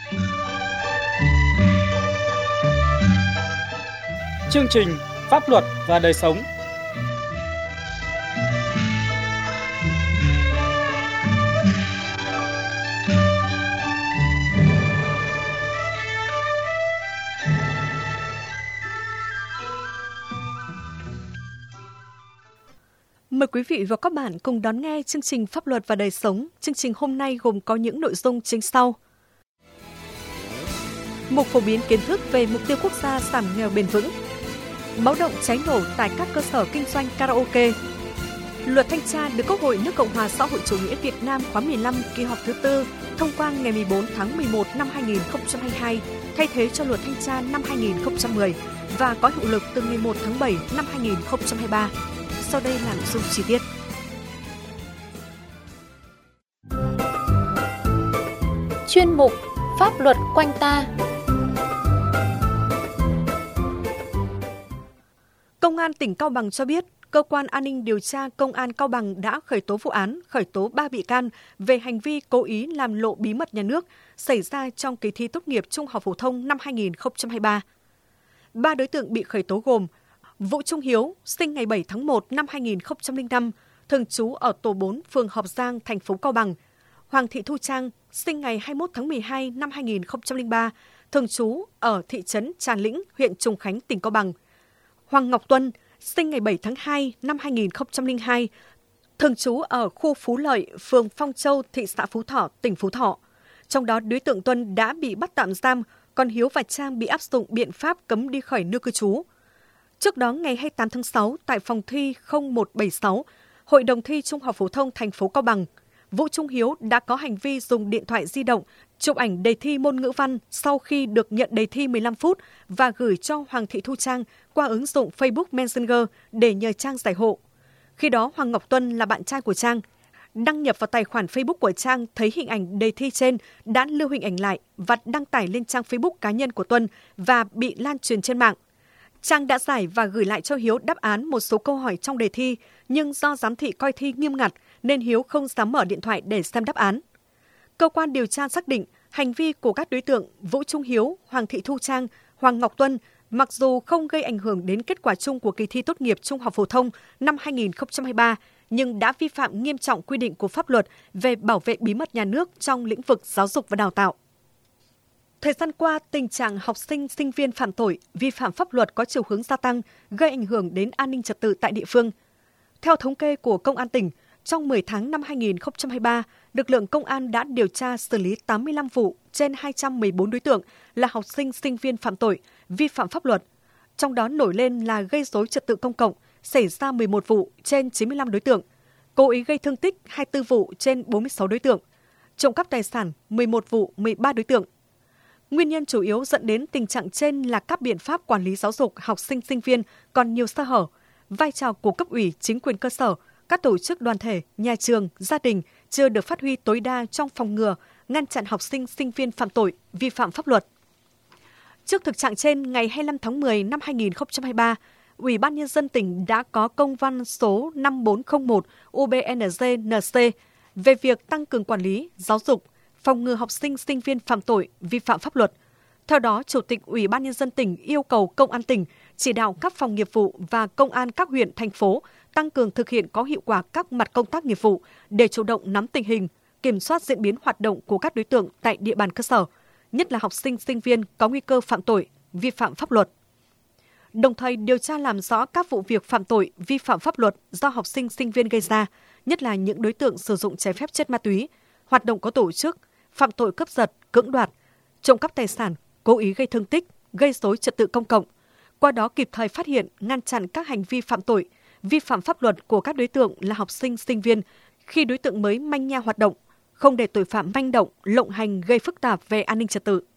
Chương trình Pháp luật và đời sống. Mời quý vị và các bạn cùng đón nghe chương trình Pháp luật và đời sống. Chương trình hôm nay gồm có những nội dung chính sau. Mục phổ biến kiến thức về mục tiêu quốc gia giảm nghèo bền vững. Báo động cháy nổ tại các cơ sở kinh doanh karaoke. Luật thanh tra được Quốc hội nước Cộng hòa xã hội chủ nghĩa Việt Nam khóa 15 kỳ họp thứ 4 thông qua ngày 14 tháng 11 năm 2022, thay thế cho luật thanh tra năm 2010 và có hiệu lực từ ngày 1 tháng 7 năm 2023. Sau đây là nội dung chi tiết. Chuyên mục Pháp luật quanh ta. Công an tỉnh Cao Bằng cho biết, Cơ quan An ninh Điều tra Công an Cao Bằng đã khởi tố vụ án, khởi tố 3 bị can về hành vi cố ý làm lộ bí mật nhà nước xảy ra trong kỳ thi tốt nghiệp trung học phổ thông năm 2023. 3 đối tượng bị khởi tố gồm Vũ Trung Hiếu, sinh ngày 7 tháng 1 năm 2005, thường trú ở tổ 4, phường Hợp Giang, thành phố Cao Bằng. Hoàng Thị Thu Trang, sinh ngày 21 tháng 12 năm 2003, thường trú ở thị trấn Trà Lĩnh, huyện Trùng Khánh, tỉnh Cao Bằng. Hoàng Ngọc Tuân, sinh ngày 7 tháng 2 năm 2002, thường trú ở khu Phú Lợi, phường Phong Châu, thị xã Phú Thọ, tỉnh Phú Thọ. Trong đó, đối tượng Tuân đã bị bắt tạm giam, còn Hiếu và Trang bị áp dụng biện pháp cấm đi khỏi nơi cư trú. Trước đó, ngày 28 tháng 6, tại phòng thi 0176, Hội đồng thi Trung học phổ thông thành phố Cao Bằng, Vũ Trung Hiếu đã có hành vi dùng điện thoại di động chụp ảnh đề thi môn ngữ văn sau khi được nhận đề thi 15 phút và gửi cho Hoàng Thị Thu Trang qua ứng dụng Facebook Messenger để nhờ Trang giải hộ. Khi đó, Hoàng Ngọc Tuân là bạn trai của Trang. Đăng nhập vào tài khoản Facebook của Trang thấy hình ảnh đề thi trên, đã lưu hình ảnh lại và đăng tải lên trang Facebook cá nhân của Tuân và bị lan truyền trên mạng. Trang đã giải và gửi lại cho Hiếu đáp án một số câu hỏi trong đề thi, nhưng do giám thị coi thi nghiêm ngặt nên Hiếu không dám mở điện thoại để xem đáp án. Cơ quan điều tra xác định hành vi của các đối tượng Vũ Trung Hiếu, Hoàng Thị Thu Trang, Hoàng Ngọc Tuân mặc dù không gây ảnh hưởng đến kết quả chung của kỳ thi tốt nghiệp trung học phổ thông năm 2023, nhưng đã vi phạm nghiêm trọng quy định của pháp luật về bảo vệ bí mật nhà nước trong lĩnh vực giáo dục và đào tạo. Thời gian qua, tình trạng học sinh, sinh viên phạm tội, vi phạm pháp luật có chiều hướng gia tăng, gây ảnh hưởng đến an ninh trật tự tại địa phương. Theo thống kê của Công an tỉnh, trong 10 tháng năm 2023, lực lượng công an đã điều tra xử lý 85 vụ trên 214 đối tượng là học sinh, sinh viên phạm tội, vi phạm pháp luật. Trong đó nổi lên là gây rối trật tự công cộng, xảy ra 11 vụ trên 95 đối tượng, cố ý gây thương tích 24 vụ trên 46 đối tượng, trộm cắp tài sản 11 vụ 13 đối tượng. Nguyên nhân chủ yếu dẫn đến tình trạng trên là các biện pháp quản lý giáo dục học sinh sinh viên còn nhiều sơ hở, vai trò của cấp ủy, chính quyền cơ sở, các tổ chức đoàn thể, nhà trường, gia đình chưa được phát huy tối đa trong phòng ngừa, ngăn chặn học sinh sinh viên phạm tội, vi phạm pháp luật. Trước thực trạng trên, ngày 25 tháng 10 năm 2023, Ủy ban Nhân dân tỉnh đã có công văn số 5401 UBNZ-NC về việc tăng cường quản lý, giáo dục, phòng ngừa học sinh, sinh viên phạm tội, vi phạm pháp luật. Theo đó, Chủ tịch Ủy ban Nhân dân tỉnh yêu cầu Công an tỉnh chỉ đạo các phòng nghiệp vụ và công an các huyện, thành phố tăng cường thực hiện có hiệu quả các mặt công tác nghiệp vụ để chủ động nắm tình hình, kiểm soát diễn biến hoạt động của các đối tượng tại địa bàn cơ sở, nhất là học sinh, sinh viên có nguy cơ phạm tội, vi phạm pháp luật. Đồng thời điều tra làm rõ các vụ việc phạm tội, vi phạm pháp luật do học sinh, sinh viên gây ra, nhất là những đối tượng sử dụng trái phép chất ma túy, hoạt động có tổ chức, phạm tội cướp giật, cưỡng đoạt, trộm cắp tài sản, cố ý gây thương tích, gây rối trật tự công cộng. Qua đó kịp thời phát hiện, ngăn chặn các hành vi phạm tội, vi phạm pháp luật của các đối tượng là học sinh, sinh viên khi đối tượng mới manh nha hoạt động, không để tội phạm manh động, lộng hành gây phức tạp về an ninh trật tự.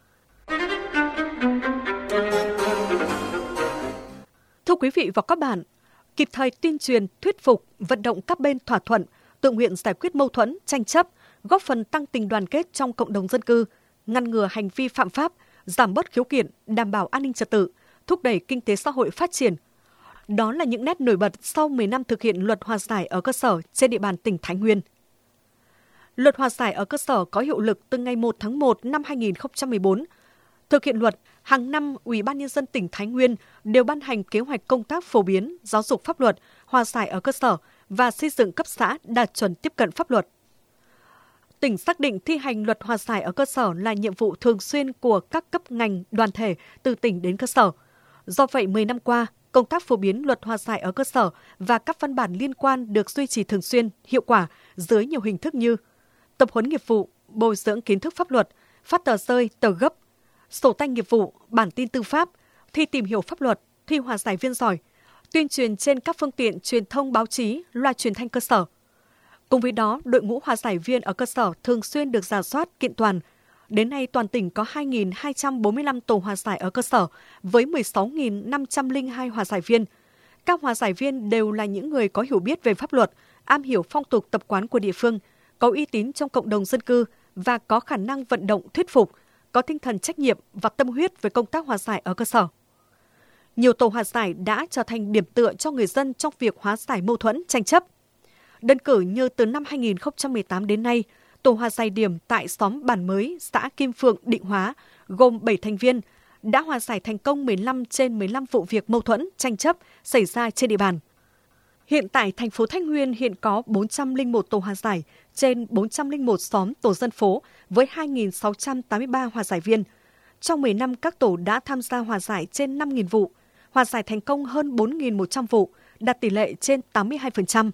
Thưa quý vị và các bạn, kịp thời tuyên truyền, thuyết phục, vận động các bên thỏa thuận, tự nguyện giải quyết mâu thuẫn, tranh chấp, góp phần tăng tình đoàn kết trong cộng đồng dân cư, ngăn ngừa hành vi phạm pháp, giảm bớt khiếu kiện, đảm bảo an ninh trật tự, thúc đẩy kinh tế xã hội phát triển. Đó là những nét nổi bật sau 10 năm thực hiện luật hòa giải ở cơ sở trên địa bàn tỉnh Thái Nguyên. Luật hòa giải ở cơ sở có hiệu lực từ ngày 1 tháng 1 năm 2014. Thực hiện luật, hàng năm Ủy ban Nhân dân tỉnh Thái Nguyên đều ban hành kế hoạch công tác phổ biến, giáo dục pháp luật, hòa giải ở cơ sở và xây dựng cấp xã đạt chuẩn tiếp cận pháp luật. Tỉnh xác định thi hành luật hòa giải ở cơ sở là nhiệm vụ thường xuyên của các cấp ngành, đoàn thể từ tỉnh đến cơ sở. Do vậy, 10 năm qua, công tác phổ biến luật hòa giải ở cơ sở và các văn bản liên quan được duy trì thường xuyên, hiệu quả dưới nhiều hình thức như tập huấn nghiệp vụ, bồi dưỡng kiến thức pháp luật, phát tờ rơi, tờ gấp, sổ tay nghiệp vụ, bản tin tư pháp, thi tìm hiểu pháp luật, thi hòa giải viên giỏi, tuyên truyền trên các phương tiện truyền thông báo chí, loa truyền thanh cơ sở. Cùng với đó, đội ngũ hòa giải viên ở cơ sở thường xuyên được rà soát, kiện toàn. Đến nay, toàn tỉnh có 2.245 tổ hòa giải ở cơ sở với 16.502 hòa giải viên. Các hòa giải viên đều là những người có hiểu biết về pháp luật, am hiểu phong tục tập quán của địa phương, có uy tín trong cộng đồng dân cư và có khả năng vận động thuyết phục, có tinh thần trách nhiệm và tâm huyết về công tác hòa giải ở cơ sở. Nhiều tổ hòa giải đã trở thành điểm tựa cho người dân trong việc hóa giải mâu thuẫn, tranh chấp. Đơn cử như từ năm 2018 đến nay, tổ hòa giải điểm tại xóm Bản Mới, xã Kim Phượng, Định Hóa, gồm 7 thành viên, đã hòa giải thành công 15 trên 15 vụ việc mâu thuẫn, tranh chấp xảy ra trên địa bàn. Hiện tại, thành phố Thái Nguyên hiện có 401 tổ hòa giải trên 401 xóm tổ dân phố với 2.683 hòa giải viên. Trong 10 năm, các tổ đã tham gia hòa giải trên 5.000 vụ, hòa giải thành công hơn 4.100 vụ, đạt tỷ lệ trên 82%.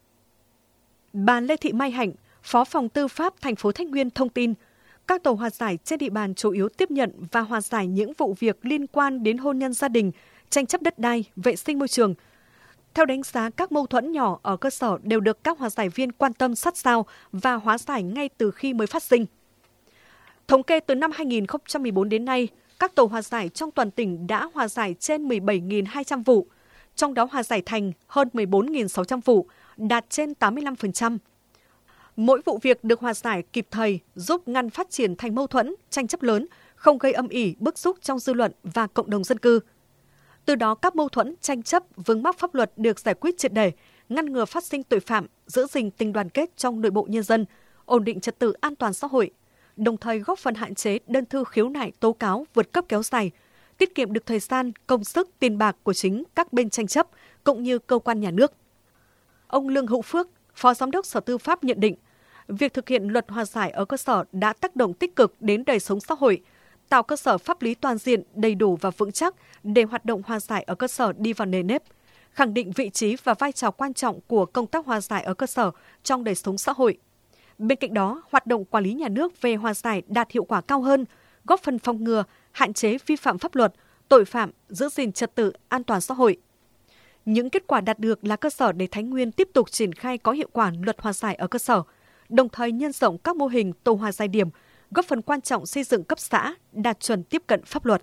Bà Lê Thị Mai Hạnh, Phó Phòng Tư pháp thành phố Thái Nguyên thông tin, các tổ hòa giải trên địa bàn chủ yếu tiếp nhận và hòa giải những vụ việc liên quan đến hôn nhân gia đình, tranh chấp đất đai, vệ sinh môi trường. Theo đánh giá, các mâu thuẫn nhỏ ở cơ sở đều được các hòa giải viên quan tâm sát sao và hóa giải ngay từ khi mới phát sinh. Thống kê từ năm 2014 đến nay, các tổ hòa giải trong toàn tỉnh đã hòa giải trên 17.200 vụ, trong đó hòa giải thành hơn 14.600 vụ, đạt trên 85%. Mỗi vụ việc được hòa giải kịp thời giúp ngăn phát triển thành mâu thuẫn, tranh chấp lớn, không gây âm ỉ, bức xúc trong dư luận và cộng đồng dân cư. Từ đó, các mâu thuẫn, tranh chấp, vướng mắc pháp luật được giải quyết triệt để, ngăn ngừa phát sinh tội phạm, giữ gìn tình đoàn kết trong nội bộ nhân dân, ổn định trật tự an toàn xã hội, đồng thời góp phần hạn chế đơn thư khiếu nại tố cáo vượt cấp kéo dài, tiết kiệm được thời gian, công sức, tiền bạc của chính các bên tranh chấp cũng như cơ quan nhà nước. Ông Lương Hữu Phước, Phó Giám đốc Sở Tư pháp nhận định, việc thực hiện luật hòa giải ở cơ sở đã tác động tích cực đến đời sống xã hội, tạo cơ sở pháp lý toàn diện, đầy đủ và vững chắc để hoạt động hòa giải ở cơ sở đi vào nề nếp, khẳng định vị trí và vai trò quan trọng của công tác hòa giải ở cơ sở trong đời sống xã hội. Bên cạnh đó, hoạt động quản lý nhà nước về hòa giải đạt hiệu quả cao hơn, góp phần phòng ngừa, hạn chế vi phạm pháp luật, tội phạm, giữ gìn trật tự an toàn xã hội. Những kết quả đạt được là cơ sở để Thái Nguyên tiếp tục triển khai có hiệu quả luật hòa giải ở cơ sở, đồng thời nhân rộng các mô hình tổ hòa giải điểm, góp phần quan trọng xây dựng cấp xã đạt chuẩn tiếp cận pháp luật.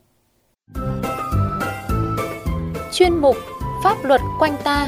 Chuyên mục Pháp luật quanh ta.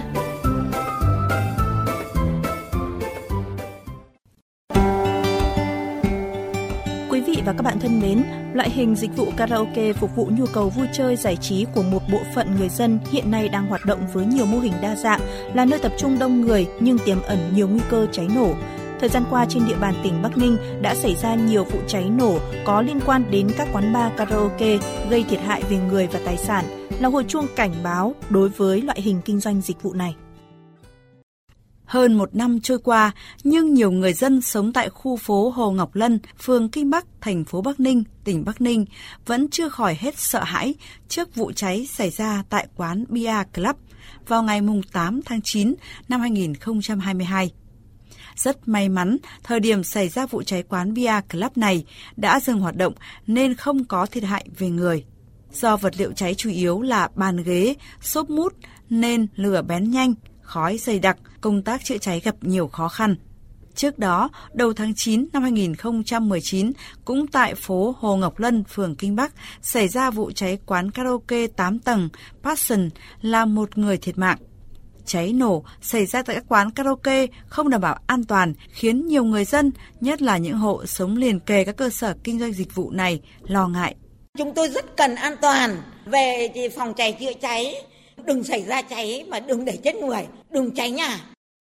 Quý vị và các bạn thân mến, loại hình dịch vụ karaoke phục vụ nhu cầu vui chơi giải trí của một bộ phận người dân hiện nay đang hoạt động với nhiều mô hình đa dạng, là nơi tập trung đông người nhưng tiềm ẩn nhiều nguy cơ cháy nổ. Thời gian qua trên địa bàn tỉnh Bắc Ninh đã xảy ra nhiều vụ cháy nổ có liên quan đến các quán bar karaoke gây thiệt hại về người và tài sản, là hồi chuông cảnh báo đối với loại hình kinh doanh dịch vụ này. Hơn một năm trôi qua, nhưng nhiều người dân sống tại khu phố Hồ Ngọc Lân, phường Kinh Bắc, thành phố Bắc Ninh, tỉnh Bắc Ninh vẫn chưa khỏi hết sợ hãi trước vụ cháy xảy ra tại quán Bia Club vào ngày 8 tháng 9 năm 2022. Rất may mắn, thời điểm xảy ra vụ cháy quán Bia Club này đã dừng hoạt động nên không có thiệt hại về người. Do vật liệu cháy chủ yếu là bàn ghế, xốp mút nên lửa bén nhanh, khói dày đặc, công tác chữa cháy gặp nhiều khó khăn. Trước đó, đầu tháng 9 năm 2019, cũng tại phố Hồ Ngọc Lân, phường Kinh Bắc, xảy ra vụ cháy quán karaoke 8 tầng Passion làm một người thiệt mạng. Cháy nổ xảy ra tại các quán karaoke không đảm bảo an toàn khiến nhiều người dân, nhất là những hộ sống liền kề các cơ sở kinh doanh dịch vụ này, lo ngại. Chúng tôi rất cần an toàn về phòng cháy chữa cháy. Đừng xảy ra cháy mà đừng để chết người, đừng cháy nhà.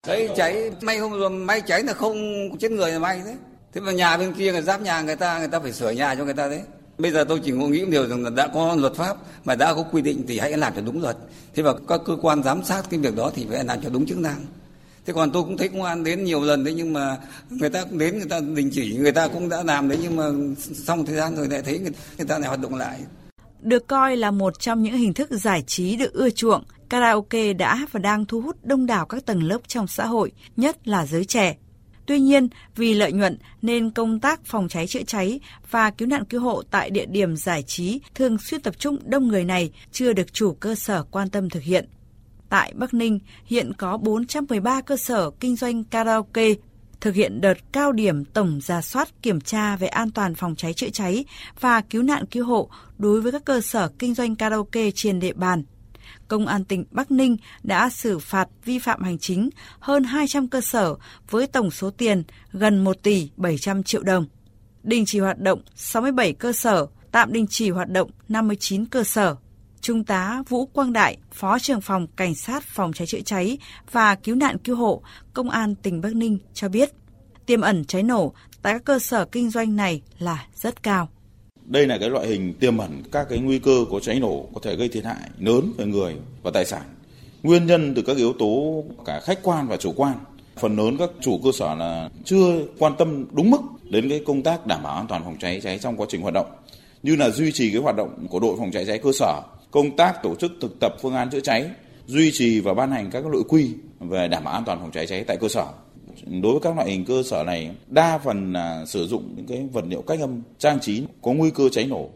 Đấy, cháy may không rồi, may cháy là không chết người là may đấy. Thế mà nhà bên kia là giáp nhà người ta phải sửa nhà cho người ta đấy. Bây giờ tôi chỉ nghĩ một điều rằng là đã có luật pháp mà đã có quy định thì hãy làm cho đúng luật. Thế và các cơ quan giám sát cái việc đó thì phải làm cho đúng chức năng. Thế còn tôi cũng thấy công an đến nhiều lần đấy, nhưng mà người ta cũng đến, người ta đình chỉ, người ta cũng đã làm đấy, nhưng mà xong thời gian rồi lại thấy người ta lại hoạt động lại. Được coi là một trong những hình thức giải trí được ưa chuộng, karaoke đã và đang thu hút đông đảo các tầng lớp trong xã hội, nhất là giới trẻ. Tuy nhiên, vì lợi nhuận nên công tác phòng cháy chữa cháy và cứu nạn cứu hộ tại địa điểm giải trí thường xuyên tập trung đông người này chưa được chủ cơ sở quan tâm thực hiện. Tại Bắc Ninh, hiện có 413 cơ sở kinh doanh karaoke thực hiện đợt cao điểm tổng rà soát kiểm tra về an toàn phòng cháy chữa cháy và cứu nạn cứu hộ đối với các cơ sở kinh doanh karaoke trên địa bàn. Công an tỉnh Bắc Ninh đã xử phạt vi phạm hành chính hơn 200 cơ sở với tổng số tiền gần 1 tỷ 700 triệu đồng. Đình chỉ hoạt động 67 cơ sở, tạm đình chỉ hoạt động 59 cơ sở. Trung tá Vũ Quang Đại, Phó trưởng phòng Cảnh sát phòng cháy chữa cháy và cứu nạn cứu hộ, Công an tỉnh Bắc Ninh cho biết, tiềm ẩn cháy nổ tại các cơ sở kinh doanh này là rất cao. Đây là cái loại hình tiềm ẩn các cái nguy cơ có cháy nổ có thể gây thiệt hại lớn về người và tài sản. Nguyên nhân từ các yếu tố cả khách quan và chủ quan. Phần lớn các chủ cơ sở là chưa quan tâm đúng mức đến cái công tác đảm bảo an toàn phòng cháy cháy trong quá trình hoạt động, như là duy trì cái hoạt động của đội phòng cháy cháy cơ sở, công tác tổ chức thực tập phương án chữa cháy, duy trì và ban hành các nội quy về đảm bảo an toàn phòng cháy cháy tại cơ sở. Đối với các loại hình cơ sở này, đa phần là sử dụng những cái vật liệu cách âm, trang trí có nguy cơ cháy nổ.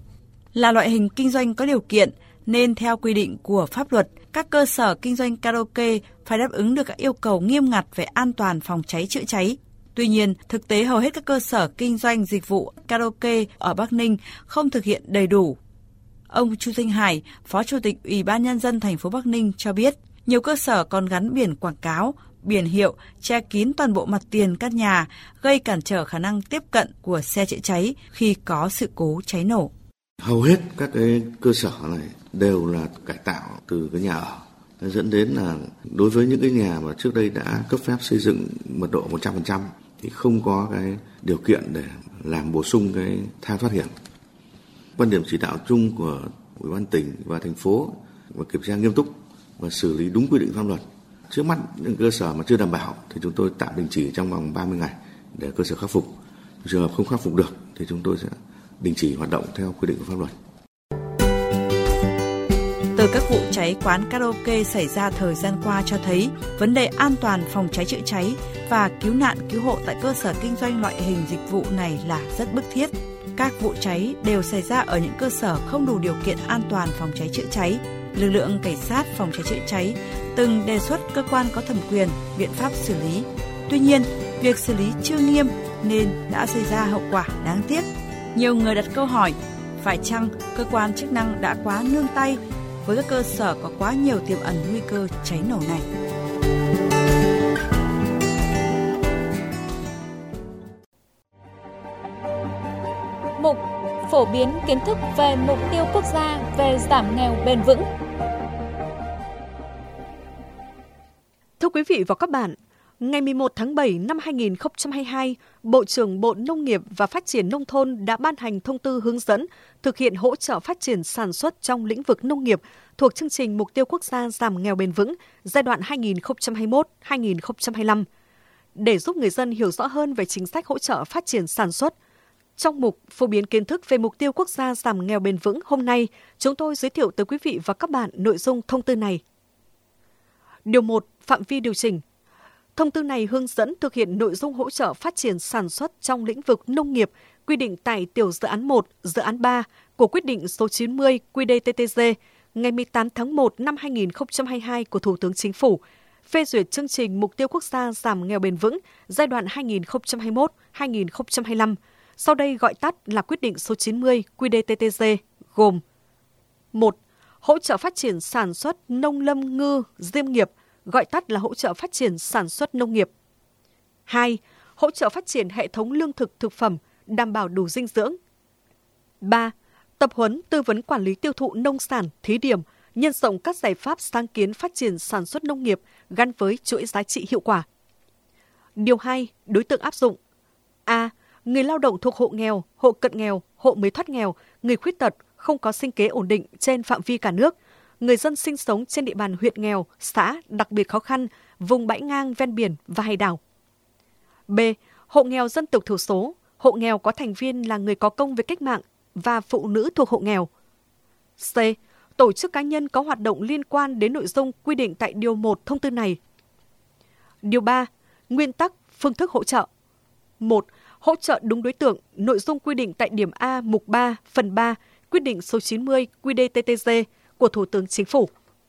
Là loại hình kinh doanh có điều kiện nên theo quy định của pháp luật, các cơ sở kinh doanh karaoke phải đáp ứng được các yêu cầu nghiêm ngặt về an toàn phòng cháy chữa cháy. Tuy nhiên, thực tế hầu hết các cơ sở kinh doanh dịch vụ karaoke ở Bắc Ninh không thực hiện đầy đủ. Ông Chu Thanh Hải, Phó Chủ tịch Ủy ban Nhân dân thành phố Bắc Ninh cho biết, nhiều cơ sở còn gắn biển quảng cáo, biển hiệu che kín toàn bộ mặt tiền căn nhà, gây cản trở khả năng tiếp cận của xe chữa cháy khi có sự cố cháy nổ. Hầu hết các cái cơ sở này đều là cải tạo từ cái nhà ở, dẫn đến là đối với những cái nhà mà trước đây đã cấp phép xây dựng mật độ 100% thì không có cái điều kiện để làm bổ sung cái thang thoát hiểm. Quan điểm chỉ đạo chung của Ủy ban tỉnh và thành phố và kiểm tra nghiêm túc và xử lý đúng quy định pháp luật. Trước mắt những cơ sở mà chưa đảm bảo thì chúng tôi tạm đình chỉ trong vòng 30 ngày để cơ sở khắc phục. Trường hợp không khắc phục được thì chúng tôi sẽ đình chỉ hoạt động theo quy định của pháp luật. Từ các vụ cháy quán karaoke xảy ra thời gian qua cho thấy vấn đề an toàn phòng cháy chữa cháy và cứu nạn cứu hộ tại cơ sở kinh doanh loại hình dịch vụ này là rất bức thiết. Các vụ cháy đều xảy ra ở những cơ sở không đủ điều kiện an toàn phòng cháy chữa cháy. Lực lượng cảnh sát phòng cháy chữa cháy từng đề xuất cơ quan có thẩm quyền biện pháp xử lý. Tuy nhiên, việc xử lý chưa nghiêm nên đã xảy ra hậu quả đáng tiếc. Nhiều người đặt câu hỏi, phải chăng cơ quan chức năng đã quá nương tay với các cơ sở có quá nhiều tiềm ẩn nguy cơ cháy nổ này? Mục phổ biến kiến thức về mục tiêu quốc gia về giảm nghèo bền vững. Thưa quý vị và các bạn, ngày 11 tháng 7 năm 2022, Bộ trưởng Bộ Nông nghiệp và Phát triển Nông thôn đã ban hành thông tư hướng dẫn thực hiện hỗ trợ phát triển sản xuất trong lĩnh vực nông nghiệp thuộc chương trình Mục tiêu Quốc gia giảm nghèo bền vững giai đoạn 2021-2025. Để giúp người dân hiểu rõ hơn về chính sách hỗ trợ phát triển sản xuất, trong mục phổ biến kiến thức về Mục tiêu Quốc gia giảm nghèo bền vững hôm nay, chúng tôi giới thiệu tới quý vị và các bạn nội dung thông tư này. Điều 1. Phạm vi điều chỉnh. Thông tư này hướng dẫn thực hiện nội dung hỗ trợ phát triển sản xuất trong lĩnh vực nông nghiệp quy định tại tiểu dự án 1, dự án 3 của quyết định số 90 QĐ-TTG ngày 18 tháng 1 năm 2022 của Thủ tướng Chính phủ, phê duyệt chương trình Mục tiêu Quốc gia giảm nghèo bền vững giai đoạn 2021-2025, sau đây gọi tắt là quyết định số 90 QĐ-TTG, gồm: 1. Hỗ trợ phát triển sản xuất nông lâm ngư diêm nghiệp, gọi tắt là hỗ trợ phát triển sản xuất nông nghiệp. 2. Hỗ trợ phát triển hệ thống lương thực thực phẩm, đảm bảo đủ dinh dưỡng. 3. Tập huấn tư vấn quản lý tiêu thụ nông sản thí điểm nhân rộng các giải pháp sáng kiến phát triển sản xuất nông nghiệp gắn với chuỗi giá trị hiệu quả. Điều 2. Đối tượng áp dụng. A. Người lao động thuộc hộ nghèo, hộ cận nghèo, hộ mới thoát nghèo, người khuyết tật, không có sinh kế ổn định trên phạm vi cả nước, người dân sinh sống trên địa bàn huyện nghèo, xã đặc biệt khó khăn, vùng bãi ngang ven biển và hải đảo. B. Hộ nghèo dân tộc thiểu số, hộ nghèo có thành viên là người có công với cách mạng và phụ nữ thuộc hộ nghèo. C. Tổ chức cá nhân có hoạt động liên quan đến nội dung quy định tại Điều 1 thông tư này. Điều 3. Nguyên tắc, phương thức hỗ trợ. 1. Hỗ trợ đúng đối tượng, nội dung quy định tại điểm A mục 3, phần 3, quyết định số 90 QĐ-TTG của Thủ tướng Chính phủ.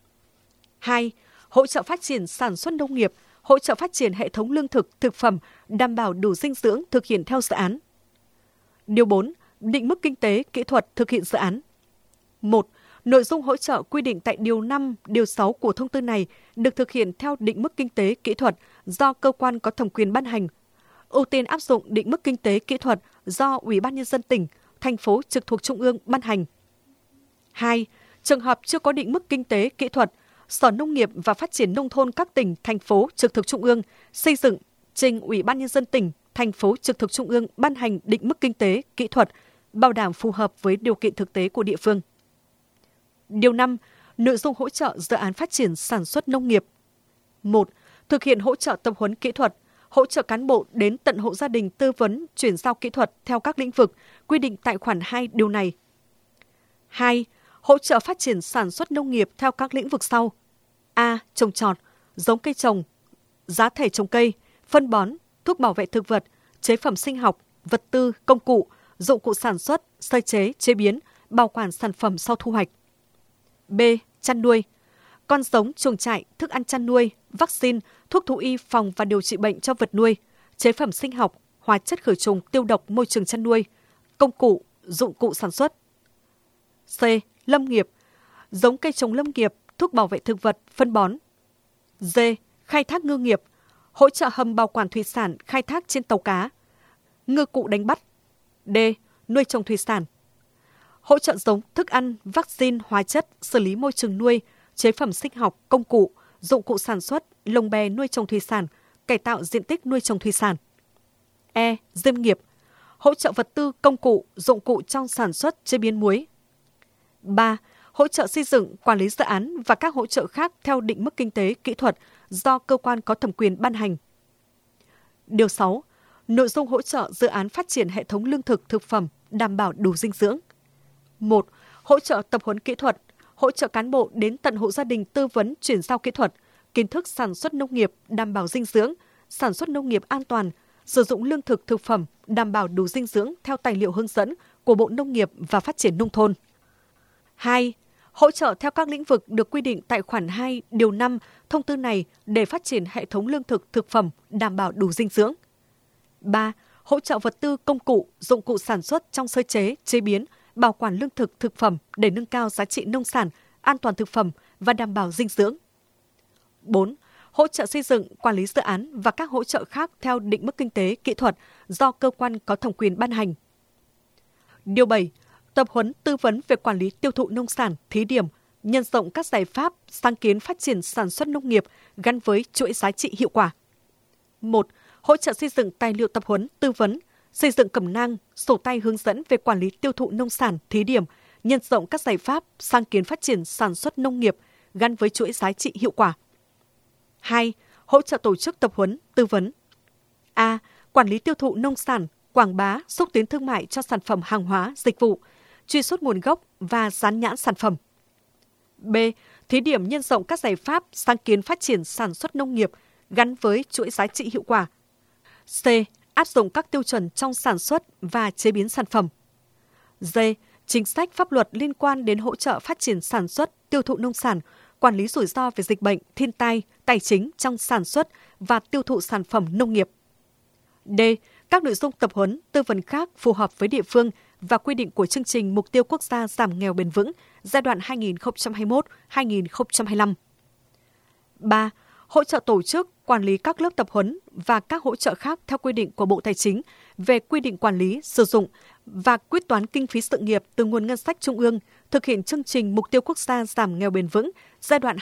2. Hỗ trợ phát triển sản xuất nông nghiệp, hỗ trợ phát triển hệ thống lương thực, thực phẩm, đảm bảo đủ dinh dưỡng thực hiện theo dự án. Điều 4. Định mức kinh tế, kỹ thuật thực hiện dự án. 1. Nội dung hỗ trợ quy định tại Điều 5, Điều 6 của thông tư này được thực hiện theo định mức kinh tế, kỹ thuật do cơ quan có thẩm quyền ban hành. Ưu tiên áp dụng định mức kinh tế, kỹ thuật do Ủy ban Nhân dân tỉnh, thành phố trực thuộc Trung ương ban hành. 2. Trường hợp chưa có định mức kinh tế, kỹ thuật, Sở Nông nghiệp và Phát triển Nông thôn các tỉnh, thành phố trực thuộc Trung ương xây dựng trình Ủy ban Nhân dân tỉnh, thành phố trực thuộc Trung ương ban hành định mức kinh tế, kỹ thuật, bảo đảm phù hợp với điều kiện thực tế của địa phương. Điều 5. Nội dung hỗ trợ dự án phát triển sản xuất nông nghiệp. 1. Thực hiện hỗ trợ tập huấn kỹ thuật, hỗ trợ cán bộ đến tận hộ gia đình tư vấn, chuyển giao kỹ thuật theo các lĩnh vực quy định tại khoản 2 điều này. 2. Hỗ trợ phát triển sản xuất nông nghiệp theo các lĩnh vực sau. A. Trồng trọt, giống cây trồng, giá thể trồng cây, phân bón, thuốc bảo vệ thực vật, chế phẩm sinh học, vật tư, công cụ, dụng cụ sản xuất, sơ chế, chế biến, bảo quản sản phẩm sau thu hoạch. B. Chăn nuôi, con giống, chuồng trại, thức ăn chăn nuôi, vaccine, thuốc thú y phòng và điều trị bệnh cho vật nuôi, chế phẩm sinh học, hóa chất khử trùng tiêu độc môi trường chăn nuôi, công cụ, dụng cụ sản xuất. C. Lâm nghiệp, giống cây trồng lâm nghiệp, thuốc bảo vệ thực vật, phân bón. D. Khai thác ngư nghiệp, hỗ trợ hầm bảo quản thủy sản khai thác trên tàu cá, ngư cụ đánh bắt. D. Nuôi trồng thủy sản, hỗ trợ giống, thức ăn, vaccine, hóa chất, xử lý môi trường nuôi, chế phẩm sinh học, công cụ, dụng cụ sản xuất, lồng bè nuôi trồng thủy sản, cải tạo diện tích nuôi trồng thủy sản. E. Diêm nghiệp, hỗ trợ vật tư, công cụ, dụng cụ trong sản xuất, chế biến muối. 3. Hỗ trợ xây dựng, quản lý dự án và các hỗ trợ khác theo định mức kinh tế, kỹ thuật do cơ quan có thẩm quyền ban hành. Điều 6. Nội dung hỗ trợ dự án phát triển hệ thống lương thực, thực phẩm, đảm bảo đủ dinh dưỡng. 1. Hỗ trợ tập huấn kỹ thuật, hỗ trợ cán bộ đến tận hộ gia đình tư vấn, chuyển giao kỹ thuật, kiến thức sản xuất nông nghiệp, đảm bảo dinh dưỡng, sản xuất nông nghiệp an toàn, sử dụng lương thực, thực phẩm, đảm bảo đủ dinh dưỡng theo tài liệu hướng dẫn của Bộ Nông nghiệp và Phát triển Nông thôn. 2. Hỗ trợ theo các lĩnh vực được quy định tại khoản 2, điều 5 thông tư này để phát triển hệ thống lương thực, thực phẩm, đảm bảo đủ dinh dưỡng. 3. Hỗ trợ vật tư, công cụ, dụng cụ sản xuất trong sơ chế, chế biến, bảo quản lương thực, thực phẩm để nâng cao giá trị nông sản, an toàn thực phẩm và đảm bảo dinh dưỡng. 4. Hỗ trợ xây dựng, quản lý dự án và các hỗ trợ khác theo định mức kinh tế, kỹ thuật do cơ quan có thẩm quyền ban hành. Điều 7. Tập huấn tư vấn về quản lý tiêu thụ nông sản, thí điểm, nhân rộng các giải pháp, sáng kiến phát triển sản xuất nông nghiệp gắn với chuỗi giá trị hiệu quả. 1. Hỗ trợ xây dựng tài liệu tập huấn, tư vấn, xây dựng cẩm nang, sổ tay hướng dẫn về quản lý tiêu thụ nông sản, thí điểm, nhân rộng các giải pháp, sáng kiến phát triển sản xuất nông nghiệp gắn với chuỗi giá trị hiệu quả. 2. Hỗ trợ tổ chức tập huấn, tư vấn. A. Quản lý tiêu thụ nông sản, quảng bá, xúc tiến thương mại cho sản phẩm hàng hóa, dịch vụ, truy xuất nguồn gốc và dán nhãn sản phẩm. B. Thí điểm nhân rộng các giải pháp, sáng kiến phát triển sản xuất nông nghiệp gắn với chuỗi giá trị hiệu quả. C. Áp dụng các tiêu chuẩn trong sản xuất và chế biến sản phẩm. D. Chính sách pháp luật liên quan đến hỗ trợ phát triển sản xuất, tiêu thụ nông sản, quản lý rủi ro về dịch bệnh, thiên tai, tài chính trong sản xuất và tiêu thụ sản phẩm nông nghiệp. D. Các nội dung tập huấn, tư vấn khác phù hợp với địa phương và quy định của chương trình Mục tiêu Quốc gia giảm nghèo bền vững giai đoạn 2021-2025. 3. Hỗ trợ tổ chức, quản lý các lớp tập huấn và các hỗ trợ khác theo quy định của Bộ Tài chính về quy định quản lý, sử dụng và quyết toán kinh phí sự nghiệp từ nguồn ngân sách trung ương, thực hiện chương trình Mục tiêu Quốc gia giảm nghèo bền vững giai đoạn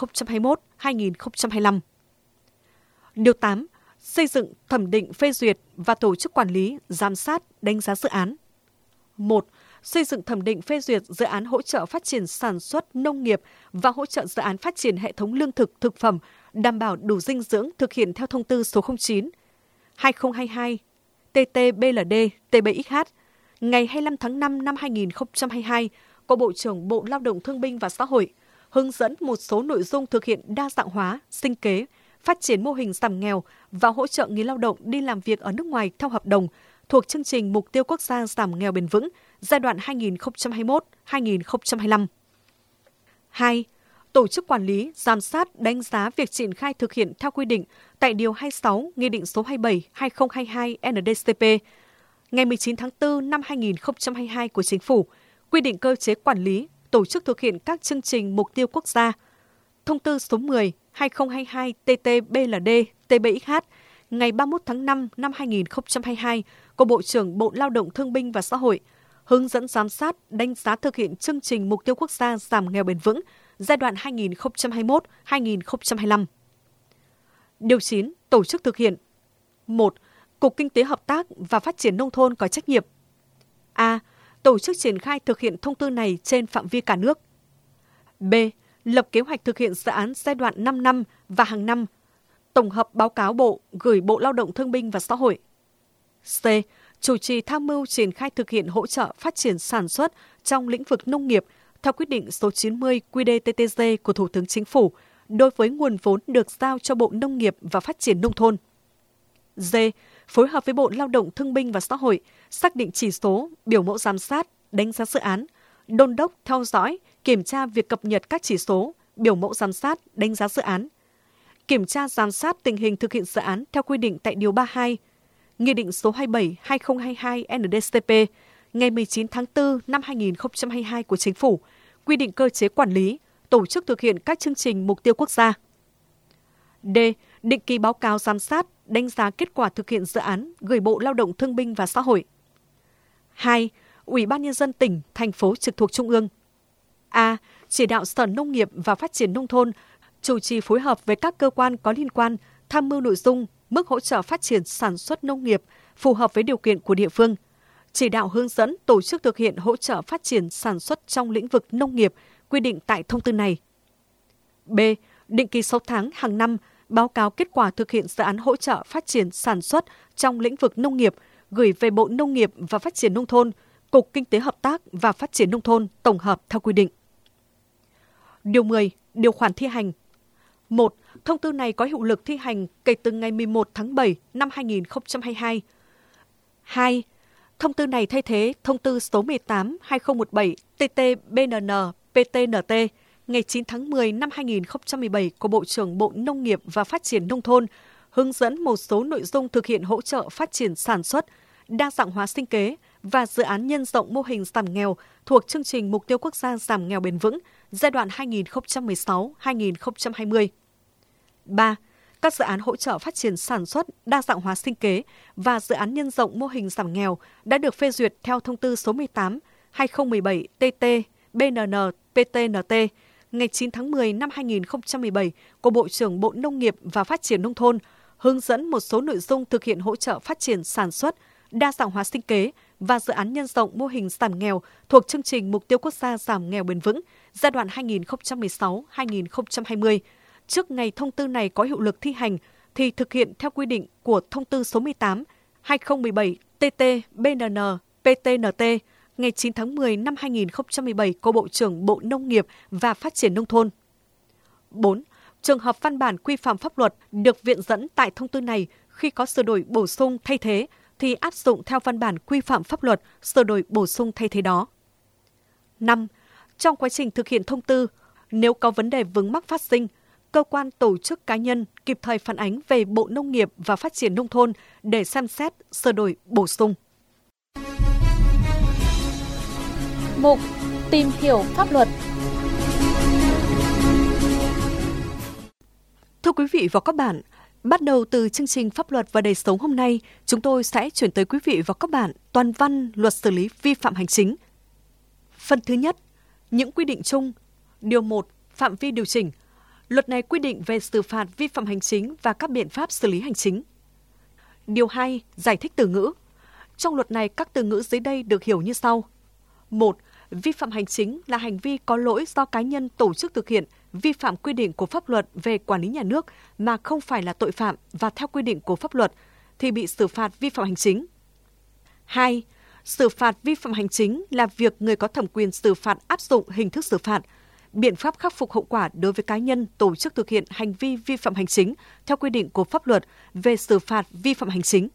2021-2025. Điều 8. Xây dựng, thẩm định, phê duyệt và tổ chức quản lý, giám sát, đánh giá dự án. 1. Xây dựng, thẩm định, phê duyệt dự án hỗ trợ phát triển sản xuất nông nghiệp và hỗ trợ dự án phát triển hệ thống lương thực, thực phẩm, đảm bảo đủ dinh dưỡng thực hiện theo thông tư số 09/2022 TT-BLD-TBXH ngày 25 tháng 5 năm 2022 của Bộ trưởng Bộ Lao động Thương binh và Xã hội, hướng dẫn một số nội dung thực hiện đa dạng hóa, sinh kế, phát triển mô hình giảm nghèo và hỗ trợ người lao động đi làm việc ở nước ngoài theo hợp đồng thuộc chương trình Mục tiêu Quốc gia giảm nghèo bền vững giai đoạn 2021-2025. 2. Tổ chức quản lý, giám sát, đánh giá việc triển khai thực hiện theo quy định tại Điều 26 Nghị định số 27/2022 NDCP ngày 19 tháng 4 năm 2022 của Chính phủ, quy định cơ chế quản lý, tổ chức thực hiện các chương trình mục tiêu quốc gia. Thông tư số 10/2022 TT-BLD-TBXH ngày 31 tháng 5 năm 2022 của Bộ trưởng Bộ Lao động Thương binh và Xã hội, hướng dẫn giám sát, đánh giá thực hiện chương trình Mục tiêu Quốc gia giảm nghèo bền vững giai đoạn 2021-2025. Điều 9. Tổ chức thực hiện. 1. Cục Kinh tế Hợp tác và Phát triển Nông thôn có trách nhiệm. A. Tổ chức triển khai thực hiện thông tư này trên phạm vi cả nước. B. Lập kế hoạch thực hiện dự án giai đoạn 5 năm và hàng năm, tổng hợp báo cáo Bộ gửi Bộ Lao động Thương binh và Xã hội. C. Chủ trì tham mưu triển khai thực hiện hỗ trợ phát triển sản xuất trong lĩnh vực nông nghiệp theo quyết định số 90 QĐ-TTG của Thủ tướng Chính phủ đối với nguồn vốn được giao cho Bộ Nông nghiệp và Phát triển Nông thôn. D. Phối hợp với Bộ Lao động Thương binh và Xã hội xác định chỉ số, biểu mẫu giám sát, đánh giá dự án, đôn đốc, theo dõi, kiểm tra việc cập nhật các chỉ số, biểu mẫu giám sát, đánh giá dự án, kiểm tra giám sát tình hình thực hiện dự án theo quy định tại Điều 32, Nghị định số 27/2022 NDCP ngày 19 tháng 4 năm 2022 của Chính phủ, quy định cơ chế quản lý, tổ chức thực hiện các chương trình mục tiêu quốc gia. D. Định kỳ báo cáo giám sát, đánh giá kết quả thực hiện dự án gửi Bộ Lao động Thương binh và Xã hội. 2. Ủy ban Nhân dân tỉnh, thành phố trực thuộc Trung ương. A. Chỉ đạo Sở Nông nghiệp và Phát triển Nông thôn chủ trì phối hợp với các cơ quan có liên quan tham mưu nội dung, mức hỗ trợ phát triển sản xuất nông nghiệp phù hợp với điều kiện của địa phương, chỉ đạo hướng dẫn tổ chức thực hiện hỗ trợ phát triển sản xuất trong lĩnh vực nông nghiệp quy định tại thông tư này. B. Định kỳ 6 tháng hàng năm báo cáo kết quả thực hiện dự án hỗ trợ phát triển sản xuất trong lĩnh vực nông nghiệp gửi về Bộ Nông nghiệp và Phát triển Nông thôn, Cục Kinh tế Hợp tác và Phát triển Nông thôn tổng hợp theo quy định. Điều 10. Điều khoản thi hành. 1. Thông tư này có hiệu lực thi hành kể từ ngày 11 tháng 7 năm 2022. 2. Thông tư này thay thế thông tư số 18/2017 TT-BNN-PTNT ngày 9 tháng 10 năm 2017 của Bộ trưởng Bộ Nông nghiệp và Phát triển Nông thôn, hướng dẫn một số nội dung thực hiện hỗ trợ phát triển sản xuất, đa dạng hóa sinh kế và dự án nhân rộng mô hình giảm nghèo thuộc chương trình Mục tiêu Quốc gia giảm nghèo bền vững giai đoạn 2016-2020. 3. Các dự án hỗ trợ phát triển sản xuất, đa dạng hóa sinh kế và dự án nhân rộng mô hình giảm nghèo đã được phê duyệt theo thông tư số 18/2017 TT-BNN-PTNT ngày 9 tháng 10 năm 2017 của Bộ trưởng Bộ Nông nghiệp và Phát triển Nông thôn, hướng dẫn một số nội dung thực hiện hỗ trợ phát triển sản xuất, đa dạng hóa sinh kế và dự án nhân rộng mô hình giảm nghèo thuộc chương trình Mục tiêu Quốc gia giảm nghèo bền vững giai đoạn 2016-2020. Trước ngày thông tư này có hiệu lực thi hành thì thực hiện theo quy định của thông tư số 18/2017 TT-BNN-PTNT ngày 9 tháng 10 năm 2017 của Bộ trưởng Bộ Nông nghiệp và Phát triển Nông thôn. 4. Trường hợp văn bản quy phạm pháp luật được viện dẫn tại thông tư này khi có sửa đổi bổ sung thay thế thì áp dụng theo văn bản quy phạm pháp luật sửa đổi bổ sung thay thế đó. 5. Trong quá trình thực hiện thông tư, nếu có vấn đề vướng mắc phát sinh, cơ quan, tổ chức, cá nhân kịp thời phản ánh về Bộ Nông nghiệp và Phát triển Nông thôn để xem xét, sửa đổi, bổ sung. Mục Tìm hiểu pháp luật. Thưa quý vị và các bạn, bắt đầu từ chương trình Pháp luật và đời sống hôm nay, chúng tôi sẽ chuyển tới quý vị và các bạn toàn văn luật xử lý vi phạm hành chính. Phần thứ nhất, Những quy định chung. Điều 1. Phạm vi điều chỉnh. Luật này quy định về xử phạt vi phạm hành chính và các biện pháp xử lý hành chính. Điều 2. Giải thích từ ngữ. Trong luật này, các từ ngữ dưới đây được hiểu như sau. 1. Vi phạm hành chính là hành vi có lỗi do cá nhân tổ chức thực hiện, vi phạm quy định của pháp luật về quản lý nhà nước mà không phải là tội phạm và theo quy định của pháp luật thì bị xử phạt vi phạm hành chính. 2. Xử phạt vi phạm hành chính là việc người có thẩm quyền xử phạt áp dụng hình thức xử phạt, biện pháp khắc phục hậu quả đối với cá nhân tổ chức thực hiện hành vi vi phạm hành chính theo quy định của pháp luật về xử phạt vi phạm hành chính.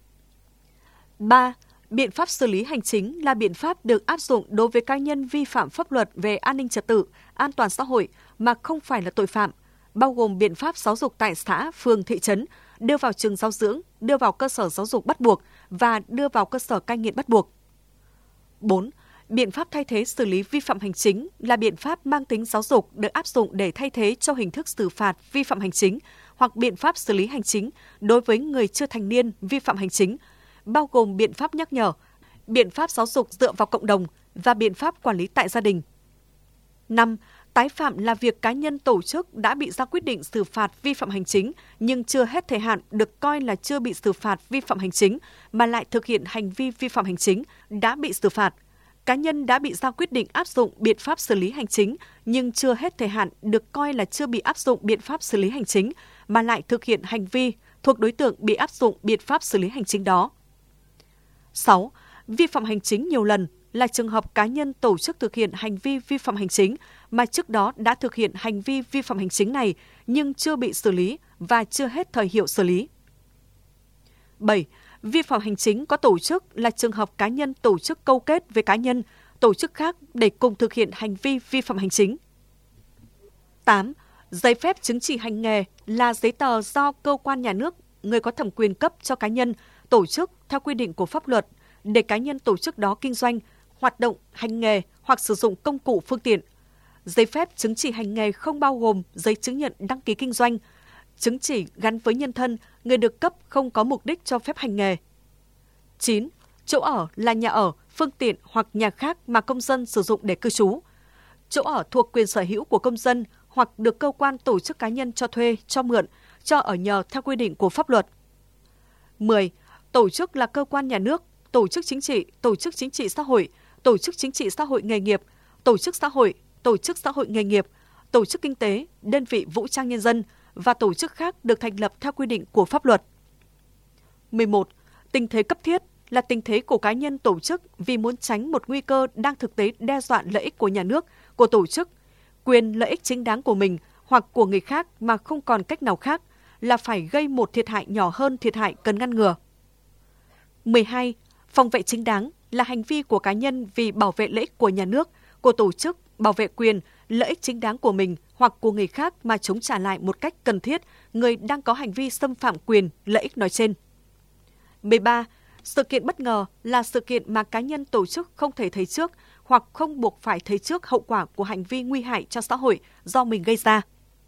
3. Biện pháp xử lý hành chính là biện pháp được áp dụng đối với cá nhân vi phạm pháp luật về an ninh trật tự, an toàn xã hội mà không phải là tội phạm, bao gồm biện pháp giáo dục tại xã, phường, thị trấn, đưa vào trường giáo dưỡng, đưa vào cơ sở giáo dục bắt buộc và đưa vào cơ sở cai nghiện bắt buộc. 4. Biện pháp thay thế xử lý vi phạm hành chính là biện pháp mang tính giáo dục được áp dụng để thay thế cho hình thức xử phạt vi phạm hành chính hoặc biện pháp xử lý hành chính đối với người chưa thành niên vi phạm hành chính, bao gồm biện pháp nhắc nhở, biện pháp giáo dục dựa vào cộng đồng và biện pháp quản lý tại gia đình. 5. Tái phạm là việc cá nhân tổ chức đã bị ra quyết định xử phạt vi phạm hành chính nhưng chưa hết thời hạn được coi là chưa bị xử phạt vi phạm hành chính mà lại thực hiện hành vi vi phạm hành chính đã bị xử phạt. Cá nhân đã bị ra quyết định áp dụng biện pháp xử lý hành chính nhưng chưa hết thời hạn được coi là chưa bị áp dụng biện pháp xử lý hành chính mà lại thực hiện hành vi thuộc đối tượng bị áp dụng biện pháp xử lý hành chính đó. 6. Vi phạm hành chính nhiều lần là trường hợp cá nhân tổ chức thực hiện hành vi vi phạm hành chính mà trước đó đã thực hiện hành vi vi phạm hành chính này nhưng chưa bị xử lý và chưa hết thời hiệu xử lý. 7. Vi phạm hành chính có tổ chức là trường hợp cá nhân tổ chức câu kết với cá nhân, tổ chức khác để cùng thực hiện hành vi vi phạm hành chính. 8. Giấy phép chứng chỉ hành nghề là giấy tờ do cơ quan nhà nước, người có thẩm quyền cấp cho cá nhân, tổ chức theo quy định của pháp luật để cá nhân tổ chức đó kinh doanh, hoạt động, hành nghề hoặc sử dụng công cụ phương tiện. Giấy phép chứng chỉ hành nghề không bao gồm giấy chứng nhận đăng ký kinh doanh, chứng chỉ gắn với nhân thân, người được cấp không có mục đích cho phép hành nghề. 9. Chỗ ở là nhà ở, phương tiện hoặc nhà khác mà công dân sử dụng để cư trú. Chỗ ở thuộc quyền sở hữu của công dân hoặc được cơ quan tổ chức cá nhân cho thuê, cho mượn, cho ở nhờ theo quy định của pháp luật. 10. Tổ chức là cơ quan nhà nước, tổ chức chính trị xã hội, tổ chức chính trị xã hội nghề nghiệp, tổ chức xã hội nghề nghiệp, tổ chức kinh tế, đơn vị vũ trang nhân dân và tổ chức khác được thành lập theo quy định của pháp luật. 11. Tình thế cấp thiết là tình thế của cá nhân tổ chức vì muốn tránh một nguy cơ đang thực tế đe dọa lợi ích của nhà nước, của tổ chức, quyền lợi ích chính đáng của mình hoặc của người khác mà không còn cách nào khác là phải gây một thiệt hại nhỏ hơn thiệt hại cần ngăn ngừa. 12. Phòng vệ chính đáng là hành vi của cá nhân vì bảo vệ lợi ích của nhà nước, của tổ chức, bảo vệ quyền, lợi ích chính đáng của mình hoặc của người khác mà chống trả lại một cách cần thiết người đang có hành vi xâm phạm quyền, lợi ích nói trên. 13. Sự kiện bất ngờ là sự kiện mà cá nhân tổ chức không thể thấy trước hoặc không buộc phải thấy trước hậu quả của hành vi nguy hại cho xã hội do mình gây ra.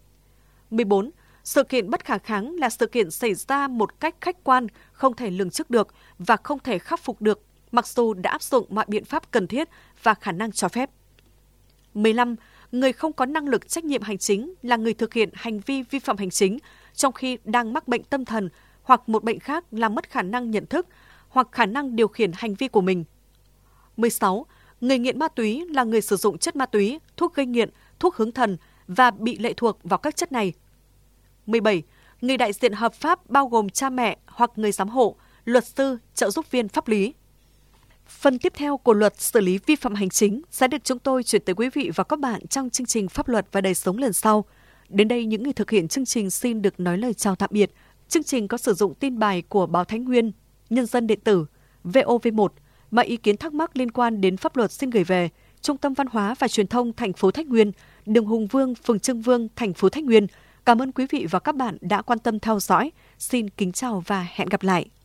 14. Sự kiện bất khả kháng là sự kiện xảy ra một cách khách quan, không thể lường trước được và không thể khắc phục được, mặc dù đã áp dụng mọi biện pháp cần thiết và khả năng cho phép. 15. Người không có năng lực trách nhiệm hành chính là người thực hiện hành vi vi phạm hành chính trong khi đang mắc bệnh tâm thần hoặc một bệnh khác làm mất khả năng nhận thức hoặc khả năng điều khiển hành vi của mình. 16. Người nghiện ma túy là người sử dụng chất ma túy, thuốc gây nghiện, thuốc hướng thần và bị lệ thuộc vào các chất này. 17. Người đại diện hợp pháp bao gồm cha mẹ hoặc người giám hộ, luật sư, trợ giúp viên pháp lý. Phần tiếp theo của luật xử lý vi phạm hành chính sẽ được chúng tôi chuyển tới quý vị và các bạn trong chương trình Pháp luật và đời sống lần sau. Đến đây, những người thực hiện chương trình xin được nói lời chào tạm biệt. Chương trình có sử dụng tin bài của Báo Thái Nguyên, Nhân dân điện tử, VOV1. Mọi ý kiến thắc mắc liên quan đến pháp luật xin gửi về Trung tâm Văn hóa và Truyền thông thành phố Thái Nguyên, đường Hùng Vương, phường Trương Vương, thành phố Thái Nguyên. Cảm ơn quý vị và các bạn đã quan tâm theo dõi. Xin kính chào và hẹn gặp lại.